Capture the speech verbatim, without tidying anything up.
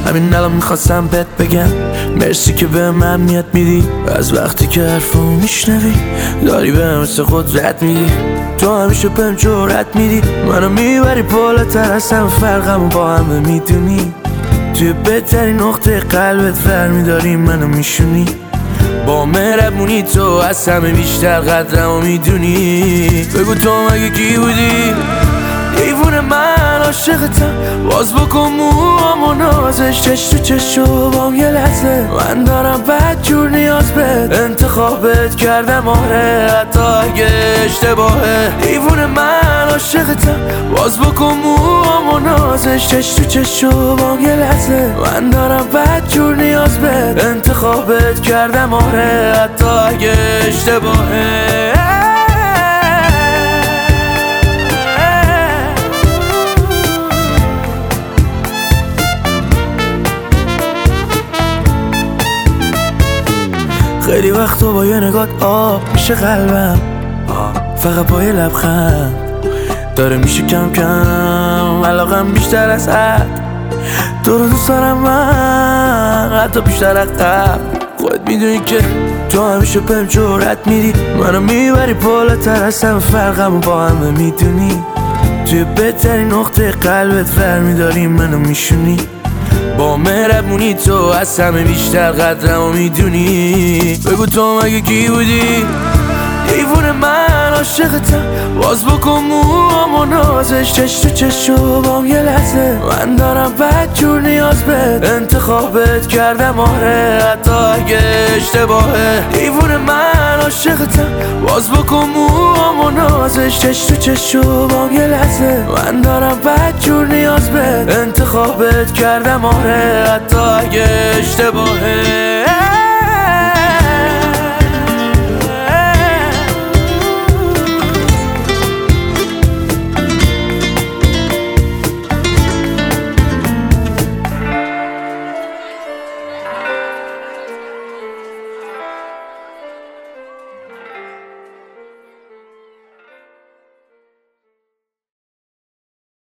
همین الان میخواستم بهت بگم مرسی که به من میاد میدی. از وقتی که حرفو میشنوی داری به مثل قدرت میدی. تو همیشه بهم جرأت میدی، منو میبری بالاتر از همه فرقمو با همه میدونی. توی بهترین نقطه قلبت فرمیداری منو میشونی. با مهربونی تو از همه بیشتر قدرمو میدونی. بگو تو مگه کی بودی؟ دیوونه من عاشقتم، باز بکن موامو نازش چش تو چشو بام یه لحظه. من دارم بد جور نیاز بهت، انتخابت کردم آره حتی اگه اشتباهه. دیوونه من عاشقتم، باز بکن موامو نازش چش تو چشو بام یه لحظه. من دارم بد جور نیاز بهت، انتخابت کردم آره حتی اگه اشتباهه. خیلی وقتا با یه نگات آب میشه قلبم، فقط با یه لبخند داره میشه کم کم علاقم بیشتر از حد. تو رو دوست دارم من حتی بیشتر از قبل. خودت میدونی که تو همیشه بهم جرأت میدی، منو میبری بالاتر از همه فرقمو با همه میدونی. توی بهترین نقطه قلبت فرمیداری منو میشونی. با مهربونی تو از همه بیشتر قدرمو میدونی. بگو تو مگه کی بودی؟ دیوونه من عاشقتم، باز بکن موامو نازش چش تو چشو بام یه لحظه. من دارم بد جور نیاز بهت، انتخابت کردم آره حتی اگه اشتباهه. دیوونه من عاشقتم، باز بکن موامو نازش چش تو چشو بام یه لحظه. من دارم بد جور نیاز بهت، انتخابت کردم آره حتی اگه اشتباهه.